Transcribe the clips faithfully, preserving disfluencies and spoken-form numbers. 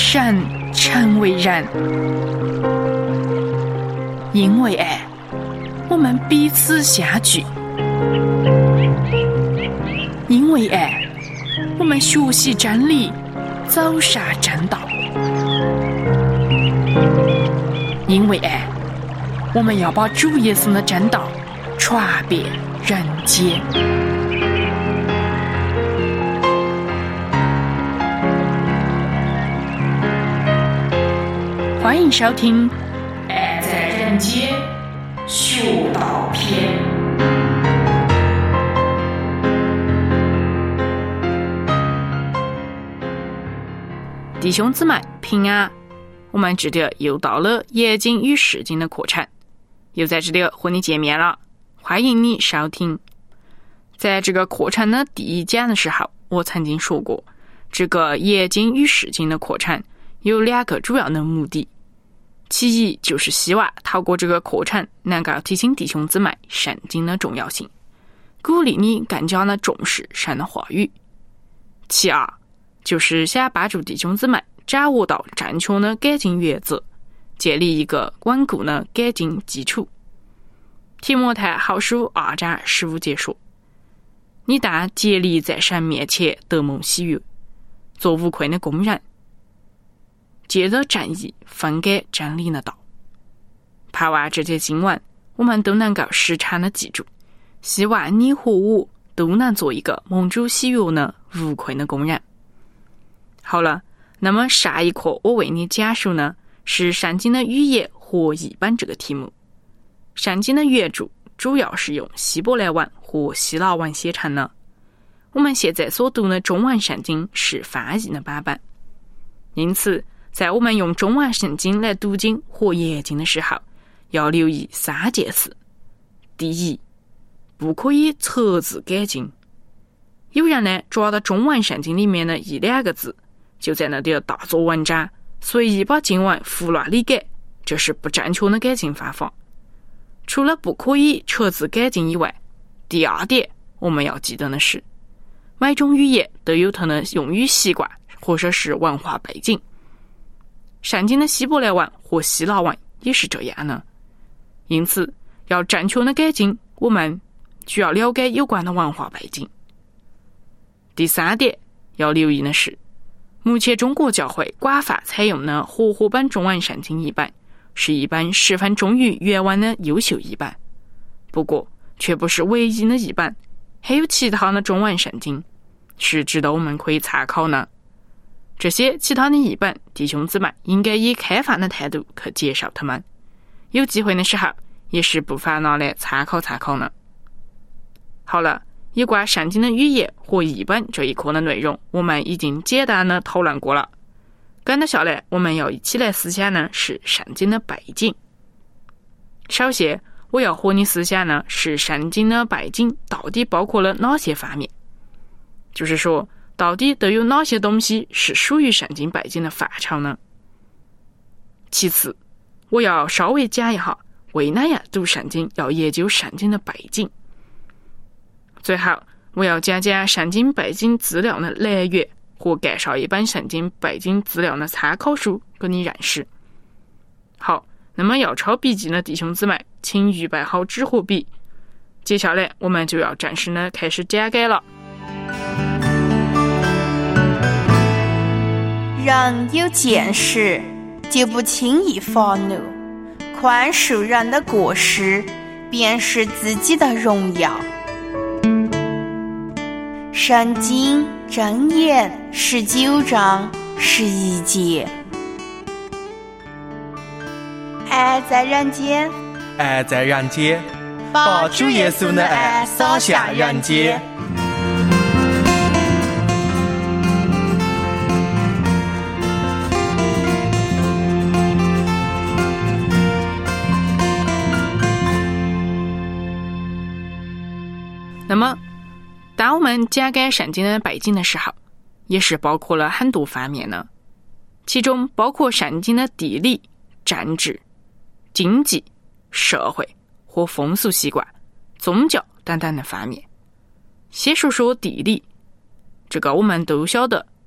善成为然。因为爱，我们彼此相聚；因为爱，我们学习真理，走上正道；因为爱，我们要把主耶稣的真道传遍人间。欢迎收听《爱在人间学道篇》。弟兄姊妹平安，我们这里又到了野经与释经的课程，又在这里和你见面了，欢迎你收听。在这个课程的第一讲的时候，我曾经说过，这个野经与释经的课程有两个主要的目的。其一就是希望透过这个课程能够提醒弟兄姊妹圣经的重要性，鼓励你更加的重视神的话语。其二就是想帮助弟兄姊妹掌握到正确的改进原则，建立一个稳固的改进基础。提摩太后书二章十五节说，你当竭力在神面前得蒙喜悦，做无愧的工人，借着正义分给真理的道。盼望这些经文我们都能够时常的记住，希望你和我都能做一个蒙主喜悦的无愧的工人。好了，那么上一课我为你讲述呢是圣经的语言和译本这个题目。圣经的原著主要是用希伯来文和希腊文写成的，我们现在所读的中文圣经是翻译的版本，因此在我们用中文圣经来读经和研经的时候，要留意三件事。第一，不可以错字改经。有人呢抓到中文圣经里面的一两个字，就在那里大做文章，随意把经文胡乱理改，这是不正确的改进方法。除了不可以错字改进以外，第二点我们要记得的是，每种语言都有它的用语习惯或者是文化背景。圣经的希伯来文和希腊文也是这样的，因此要正确的改进，我们需要了解有关的文化背景。第三点要留意的是，目前中国教会广泛采用的和合本中文圣经译本是一本十分忠于原文的优秀译本，不过却不是唯一的译本，还有其他的中文圣经是值得我们可以参考的。这些其他的译本，弟兄姊妹应该以开放的态度去接受他们，有机会的时候也是不妨拿来参考参考呢。好了，有关圣经的语言和译本这一课的内容我们已经简单的讨论过了，跟着下来我们要一起来思想呢是圣经的背景。首先我要和你思想呢是圣经的背景到底包括了哪些方面，就是说到底都有哪些东西是属于圣经背景的范畴呢？其次我要稍微讲一下为哪样读圣经要研究圣经的背景。最后我要讲讲圣经背景资料的来源和介绍一本圣经背景资料的参考书给你认识。好，那么要抄笔记的弟兄姊妹请预备好纸和笔，接下来我们就要正式的开始讲解了。 人有见识，就不轻易发怒，宽恕人的过失，便是自己的荣耀。圣经箴言十九章十一节。爱在人间， 爱在人间，把主耶稣的爱洒向人间。 那么当我们讲解圣经的背景的时候，也是包括了很多方面呢，其中包括圣经的地理、政治、经济、社会和风俗习惯、宗教等等的方面。先说说地理，这个我们都晓得，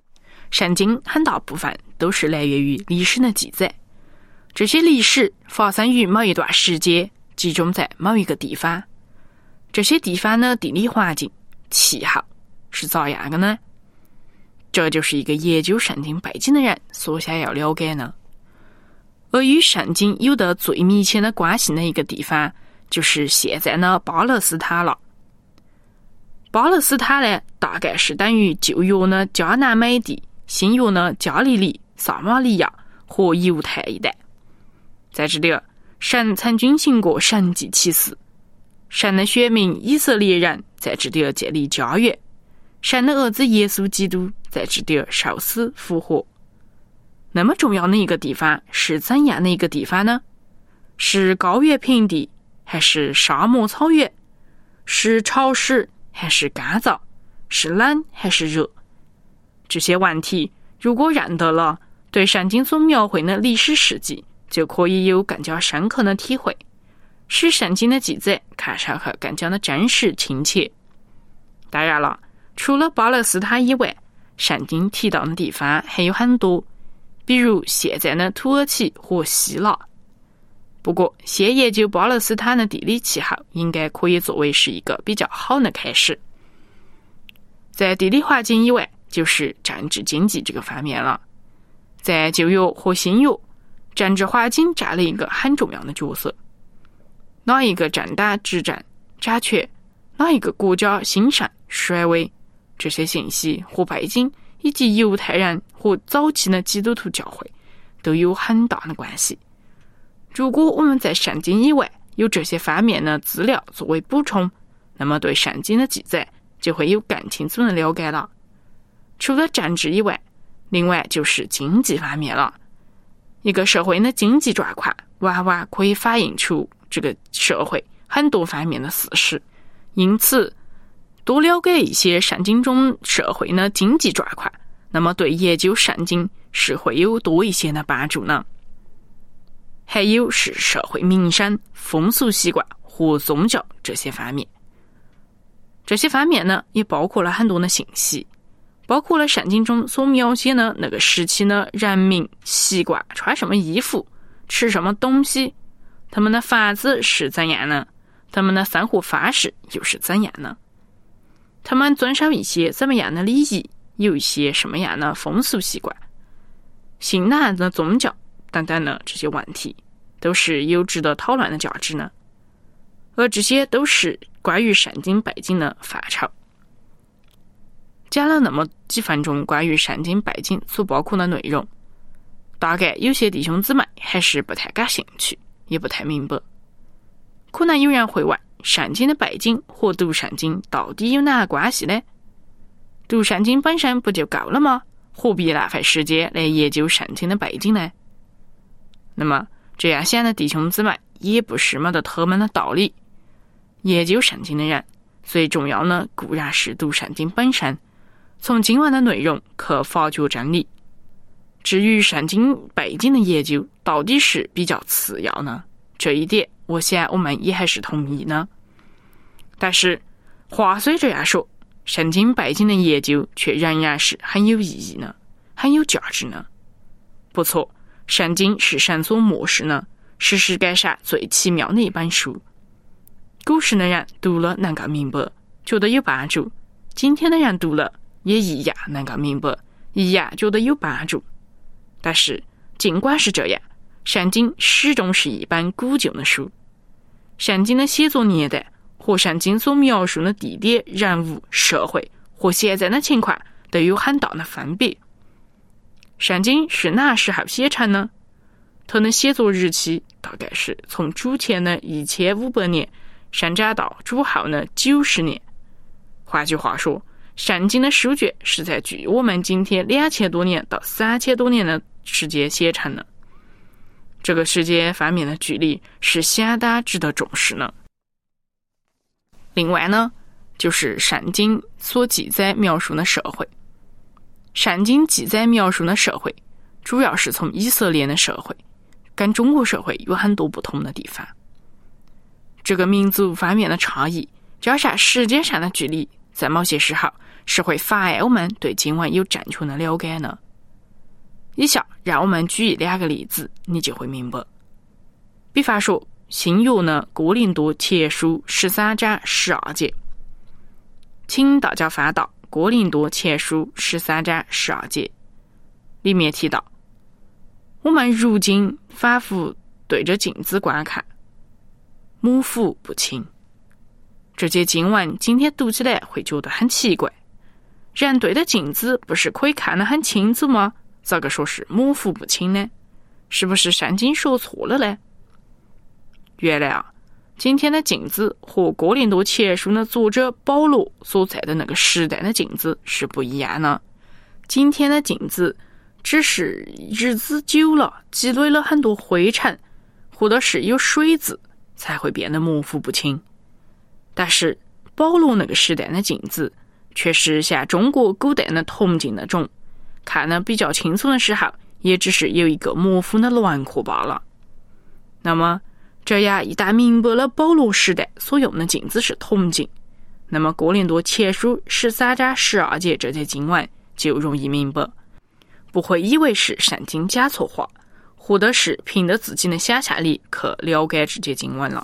圣经很大部分都是来源于历史的记载，这些历史发生于某一段时间，集中在某一个地方。这些地方的地理环境、气候是咋样的呢？这就是一个研究圣经背景的人所想要了解呢。而与圣经有着最密切的关系的一个地方，就是现在的巴勒斯坦了。巴勒斯坦呢，大概是等于旧约的迦南美地、新约的加利利、撒玛利亚和犹太一带。在这里，神曾举行过神迹奇事，神的选民以色列人在这里建立家园，神的儿子耶稣基督在这里受死复活。那么重要的一个地方是怎样的一个地方呢？是高原平地，还是沙漠草原？是潮湿还是干燥？是冷还是热？这些问题如果认得了，对圣经所描绘的历史事迹就可以有更加深刻的体会，使圣经的记载看上去更加的真实亲切。当然了，除了巴勒斯坦以外，圣经提到的地方还有很多，比如现在的土耳其和希腊。不过先研究巴勒斯坦的地理气候应该可以作为是一个比较好的开始。在地理环境以外，就是政治经济这个方面了。在旧约和新约，政治环境占了一个很重要的角色。哪一个政党执政掌权，哪一个国家兴盛衰微，这些信息和背景以及犹太人和早期的基督徒教会都有很大的关系。如果我们在圣经以外有这些方面的资料作为补充，那么对圣经的记载就会有更清楚的了解了。除了政治以外，另外就是经济方面了。一个社会的经济状况往往可以反映出这个社会很多方面的事实，因此多了解一些圣经中社会的经济状况，那么对研究圣经是会有多一些的帮助呢。还有是社会民生、风俗习惯和宗教这些方面。这些方面呢，也包括了很多的信息，包括了圣经中所描写的那个时期的人民习惯，穿什么衣服，吃什么东西，他们的房子是怎样呢？他们的生活方式又是怎样呢？他们遵守一些怎么样的礼仪，有一些什么样的风俗习惯，信哪样的宗教等等的这些问题，都是有值得讨论的价值呢。而这些都是关于圣经背景的范畴。讲了那么几分钟关于圣经背景所包括的内容，大概有些弟兄姊妹还是不太感兴趣，也不太明白。可能有人会问，圣经的背景和读圣经到底有哪个关系呢？读圣经本身不就够了吗？何必浪费时间来研究圣经的背景呢？那么这样想的弟兄姊妹也不是没得他们的道理。研究圣经的人最重要的固然是读圣经本身，从经文的内容去发掘真理。至于圣经背景的研究到底是比较次要呢？这一点我想我们也还是同意呢。但是话虽这样说，圣经背景的研究却仍然是很有意义呢，很有价值呢。不错，圣经是神所默示呢，是世界上最奇妙的一本书。古时的人读了能够明白，觉得有帮助；今天的人读了也一样能够明白，一样觉得有帮助。但是尽管是这样，圣经始终是一本古旧的书。圣经的写作年代和圣经所描述的地点、人物、社会和现在的情况都有很大的分别。圣经是哪时候写成呢？它的写作日期大概是从主前的一千五百年上涨到主后的九十年。换句话说，圣经的书卷是在距我们今天两千多年到三千多年的时间写成的。这个时间方面的距离是相当值得重视呢。另外呢，就是圣经所记载描述的社会。圣经记载描述的社会主要是从以色列的社会，跟中国社会有很多不同的地方。这个民族方面的差异加上时间上的距离，在某些时候是会妨碍我们对经文有正确的了解呢。 以下让我们举两个例子，你就会明白。比方说新约呢哥林多前书十三章十二节，请大家翻到哥林多前书十三章十二节，里面提到，我们如今反复对着镜子观看，模糊不清。这节经文今天读起来会觉得很奇怪，人对着镜子不是可以看得很清楚吗？咋个说是模糊不清呢？是不是圣经说错了呢？原来啊，今天的镜子和哥林多前书的作者保罗所在的那个时代的镜子是不一样的。今天的镜子只是日子久了积累了很多灰尘，或者是有水渍才会变得模糊不清。但是保罗那个时代的镜子却是像中国古代的铜镜那种，看得比较清楚的时候也只是有一个模糊的轮廓罢了。那么这样一旦明白了保罗时代所用的镜子是铜镜，那么哥林多前书十三章十二节这节经文就容易明白，不会以为是圣经讲错话，或者是凭着自己的想象力去了解这节经文了。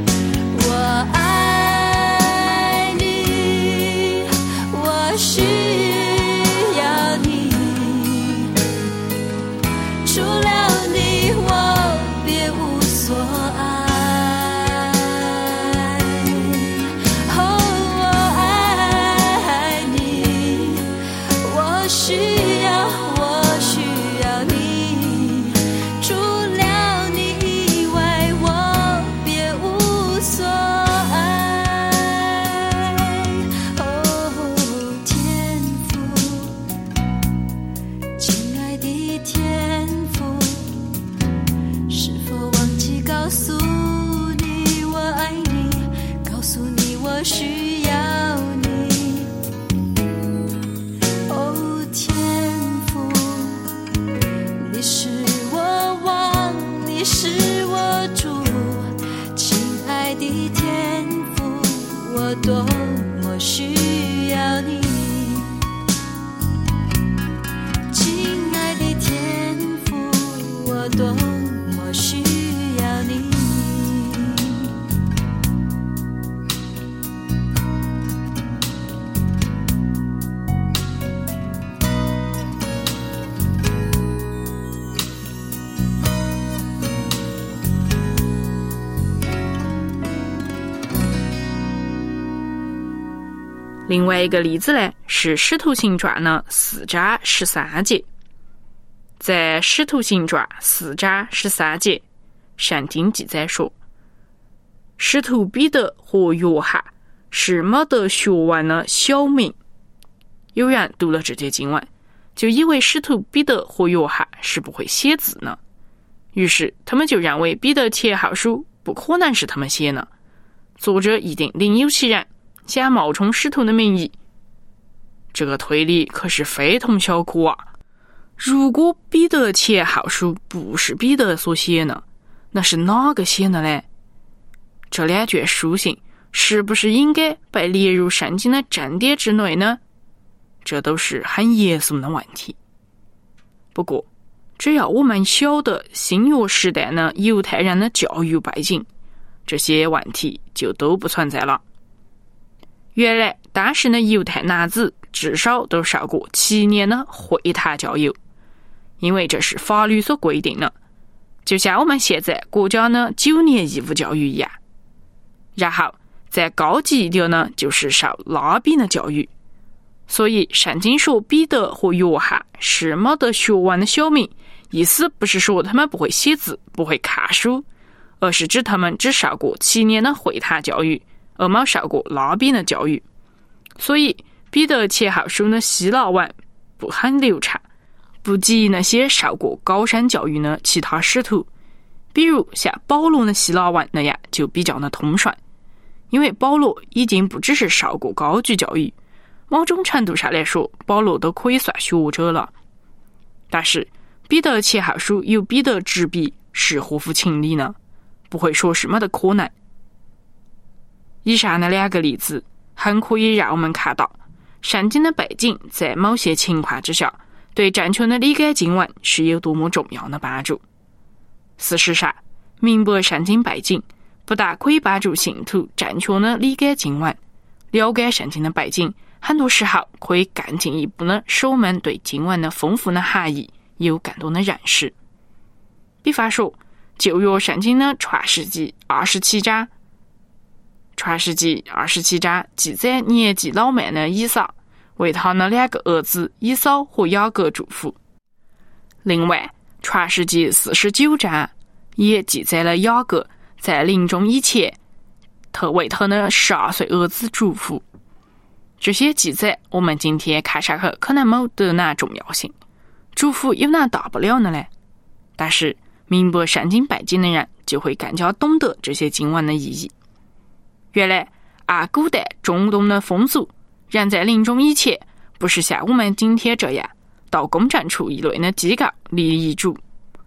我爱你，我需另外一个例子呢，是《使徒行传》呢四章十三节。在《使徒行传》四章十三节，圣经记载说，使徒彼得和约翰是没得学问的小民。有人读了这节经文，就以为使徒彼得和约翰是不会写字呢，于是他们就认为彼得前后书不可能是他们写的，作者一定另有其人，想冒充使徒的名义。这个推理可是非同小可啊！如果彼得前后书不是彼得所写的，那是哪个写的呢？这两卷书信是不是应该被列入圣经的正典之内呢？这都是很严肃的问题。不过，只要我们晓得新约时代的犹太人的教育背景，这些问题就都不存在了。原来，当时的犹太男子至少都受过七年的会堂教育，因为这是法律所规定的，就像我们现在国家的九年义务教育一样。然后再高级一点呢，就是受拉比的教育。所以圣经说彼得和约翰是没得学问的小民，意思不是说他们不会写字不会看书，而是指他们只受过七年的会堂教育，而没受过拉比的教育。所以彼得前后书的希腊文不很流畅，不及那些受过高深教育的其他使徒，比如像保罗的希腊文那样就比较的通顺。因为保罗已经不只是受过高级教育，某种程度上来说，保罗都可以算学者了。但是彼得前后书由彼得执笔是合乎情理呢，不会说是没得可能。以上的两个例子很可以让我们看到，圣经的背景在某些情况之下对正确的理解经文是有多么重要的帮助。事实上，明白圣经背景不但可以帮助信徒正确的理解经文，了解圣经的背景，很多时候可以更进一步的使我们对经文的丰富的含义有更多的认识。比方说，旧约圣经的创世纪二十七章，创世纪二十七章记载年纪老迈的以扫为他的两个儿子以扫和雅各祝福。另外，创世纪四十九章也记载了雅各在临终以前，他为他的十二岁儿子祝福。这些记载我们今天看上去可能没得哪重要性，祝福有哪大不了的呢？但是明白圣经背景的人就会更加懂得这些经文的意义。原来按古代中东的风俗，人在临终以前不是像我们今天这样到公证处一类的机构立遗嘱，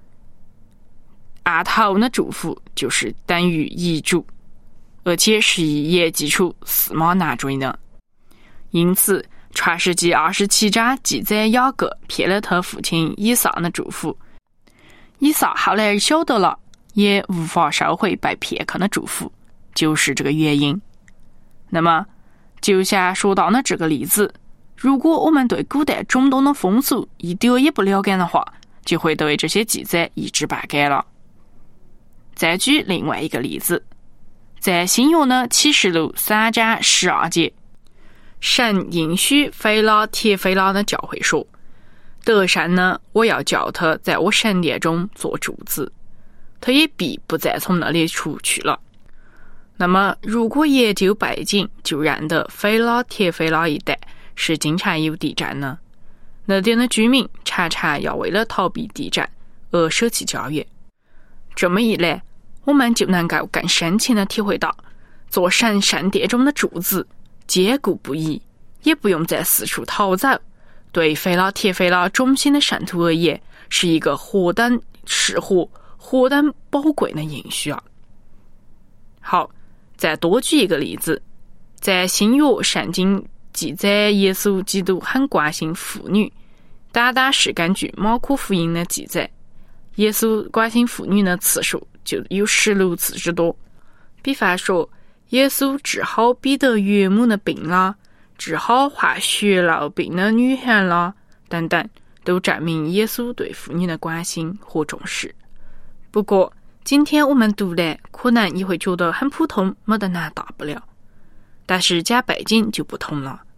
按头的祝福就是等于遗嘱，而且是以严基础驷马难追的。因此创世纪二十七章记载雅各骗了他父亲以扫的祝福，以扫后来晓得了，也无法收回被骗去的祝福，就是这个原因。那么就像说到的这个例子，如果我们对古代中东的风俗一点也不了解的话，就会对这些记载一知半解了。再举另外一个例子，在新约的启示录三章十二节，神应许腓拉铁腓拉的教会说，得胜呢，我要叫他在我神殿中做柱子，他也必不再从那里出去了。那么如果研究背景就认得腓拉铁腓拉一带是经常有地震呢，那点的居民常常要为了逃避地震而舍弃家园。这么一来，我们就能够更深切地体会到，做神圣殿中的柱子坚固不移，也不用再四处逃走，对腓拉铁腓拉忠心的圣徒而言，是一个何等适合、何等宝贵的应许啊！好，再多举一个例子，在新约圣经记载耶稣基督很关心妇女，单单是根据马可福音的记载，耶稣关心妇女的次数就有十六次之多。比方说，耶稣治好彼得岳母的病啦，治好患血痨病的女孩啦，等等，都证明耶稣对妇女的关心和重视。不过今天我们读来可能你会觉得很普通，没得哪大不了，但是讲背景就不同了。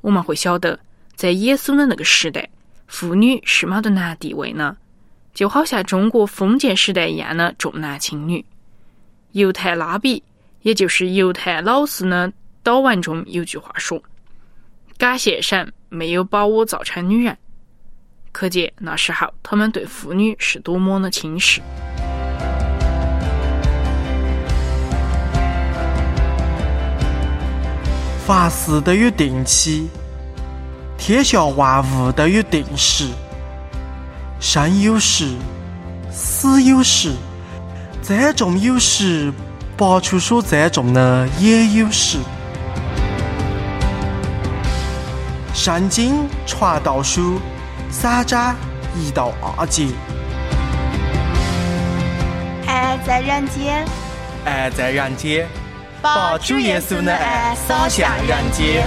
我们会晓得，在耶稣的那个时代，妇女是没得哪地位呢，就好像中国封建时代一样的重男轻女。犹太拉比，也就是犹太老师的祷文中有句话说：“感谢神没有把我造成女人。”可见那时候他们对妇女是多么的轻视。 凡事都有定期，天下万物都有定时。生有时，死有时，栽种有时，拔出所栽种的也有时。圣经传道书三章一到二节。 爱在人间， 爱在人间，把主耶稣的爱洒向人间。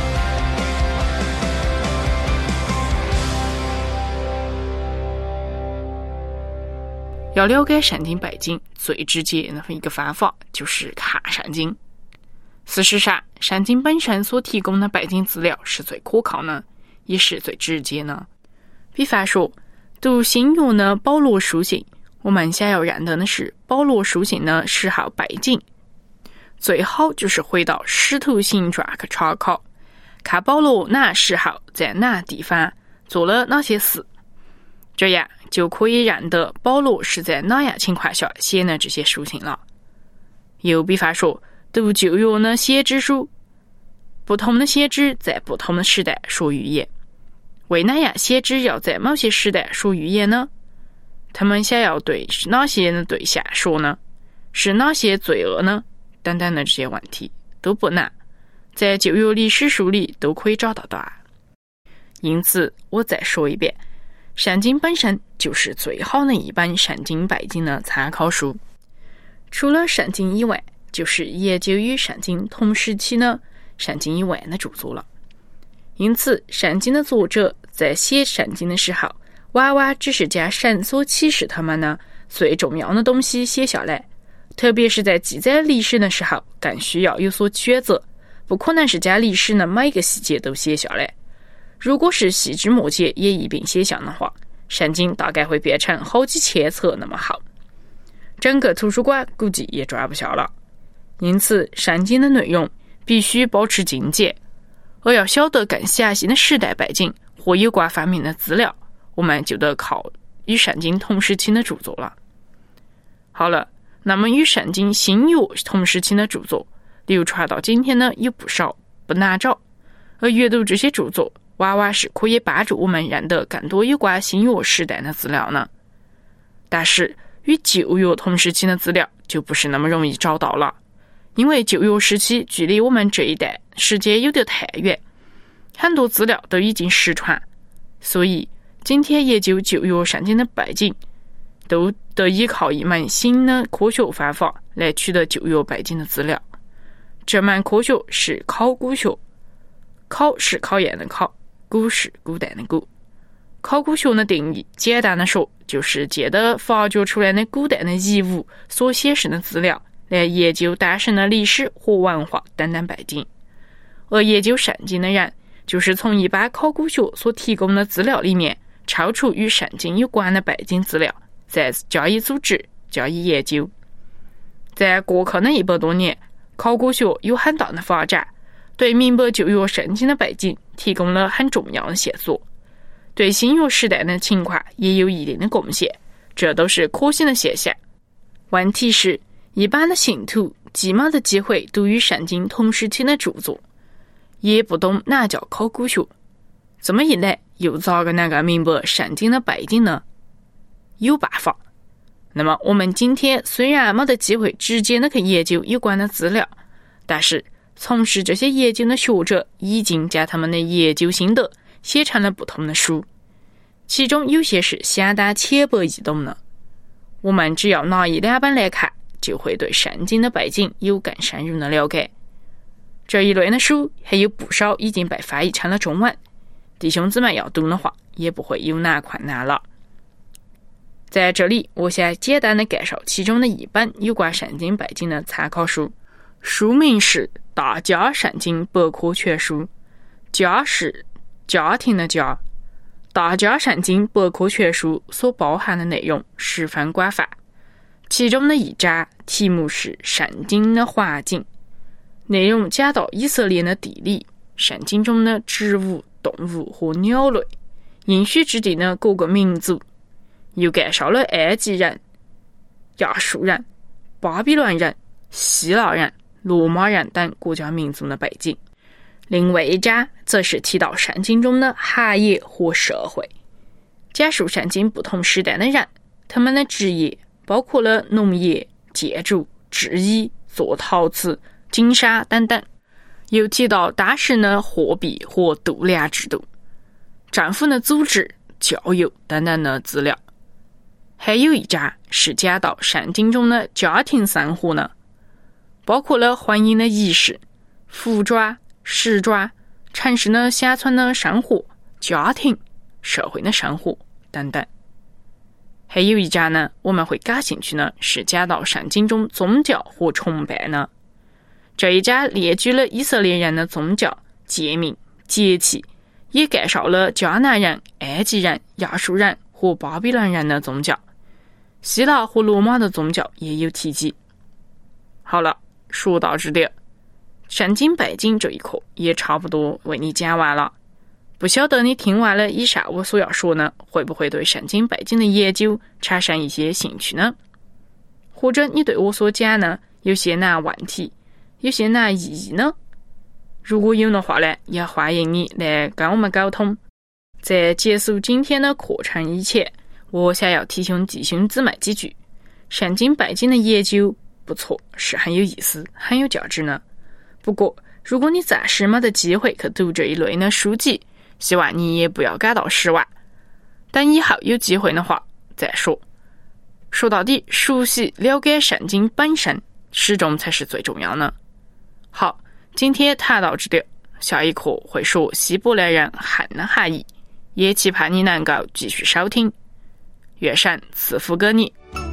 要了解圣经背景，最直接的一个方法就是看圣经。事实上，圣经本身所提供的背景资料是最可靠的，也是最直接的。比方说，读新约的保罗书信，我们想要认得的是保罗书信的时候背景，最好就是回到使徒行传去查考，看保罗哪时候在哪地方做了哪些事，这样就可以认得保罗是在哪样情况下写的这些书信了。又比方说，读旧约的先知书，不同的先知在不同的时代说预言，为哪样先知要在某些时代说预言呢？他们想要对哪些的对象说呢？是哪些罪恶呢？等等的这些问题都不难，在旧约历史书里都可以找到答案。因此，我再说一遍，圣经本身就是最好的一本圣经背景的参考书。除了圣经以外，就是研究与圣经同时期的圣经以外的著作了。因此，圣经的作者在写圣经的时候，往往只是将神所启示他们的最重要的东西写下来，特别是在记载历史的时候，更需要有所选择，不可能是将历史的每个细节都写下来。如果是细枝末节也一并写下的话，圣经大概会变成好几千册那么厚，整个图书馆估计也装不下了。因此，圣经的内容必须保持精简，而要晓得更详细的时代背景或有关方面的资料，我们就得靠与圣经同时期的著作了。好了，那么与圣经新约同时期的著作流传到今天呢，有不少，不难找，而阅读这些著作往往是可以帮助我们认得更多有关新约时代的资料呢。但是与旧约同时期的资料就不是那么容易找到了，因为旧约时期距离我们这一代时间有点太远，很多资料都已经失传，所以今天研究旧约圣经的背景都得依靠一门新的科学方法来取得旧约背景的资料。这门科学是考古学，考是考验的考，古是古代的古。考古学的定义简单的说，就是借着发掘出来的古代的遗物所显示的资料来研究当时的历史和文化等等背景。而研究圣经的人，就是从一般考古学所提供的资料里面抽出与圣经有关的背景资料，再加以组织，加以研究。在过去的一百多年，考古学有很大的发展，对明白旧约圣经的背景提供了很重要的线索，对新约时代的情况也有一定的贡献，这都是可行的现象。问题是，一般的信徒既没得机会读与圣经同时期的著作，也不懂哪叫考古学，这么一来，又咋个能够明白圣经的背景呢？有办法。那么我们今天虽然没得机会直接的去研究有关的资料，但是从事这些研究的学者已经将他们的研究心得写成了不同的书，其中有些是相当浅薄易懂的，我们只要拿一两本来看，就会对圣经的背景有更深入的了解。这一类的书还有不少已经被翻译成了中文，弟兄姊妹要读的话也不会有哪困难了。在这里，我想简单的介绍其中的一本有关圣经背景的参考书，书名是《大家圣经百科全书》， 家是家庭的家。大家善经百科全书所包含的内容十分广泛，其中的一章题目是圣经的环境，内容讲到以色列的地理，圣经中的植物、动物和鸟类，应许之地的各个民族，又介绍了埃及人、亚述人、巴比伦人、希腊人、罗马人等国家民族的背景。另外一章则是提到圣经中的行业和社会，讲述圣经不同时代的人，他们的职业包括了农业、建筑、制衣、做陶瓷、经商等等，又提到当时的货币和度量制度、政府的组织、教育等等的资料。还有一章是讲到圣经中的家庭生活呢，包括了婚姻的仪式、服装、时装、城市的乡村的生活、家庭、社会的生活等等。还有一章呢，我们会感兴趣呢，是讲到圣经中宗教和崇拜呢。这一章列举了以色列人的宗教、诫命、节气，也介绍了迦南人、埃及人、亚述人和巴比伦人的宗教，希腊和罗马的宗教也有提及。好了，说到这里，圣经背景这一课也差不多为你讲完了。不晓得你听完了以上我所要说呢，会不会对圣经背景的研究产生一些兴趣呢？或者你对我所讲呢，有些哪问题，有些哪异议呢？如果有的话呢，也欢迎你来跟我们沟通。在结束今天的课程以前，我想要提醒弟兄姊妹几句：圣经背景的研究不错，是很有意思，很有价值呢。不过如果你暂时没得机会去读这一类的书籍，希望你也不要感到失望，等以后有机会的话再说。说到底，熟悉了解圣经本身始终才是最重要的。好，今天谈到这里，下一课会说希伯来人恨的含义，也期盼你能够继续收听。愿神赐福给你。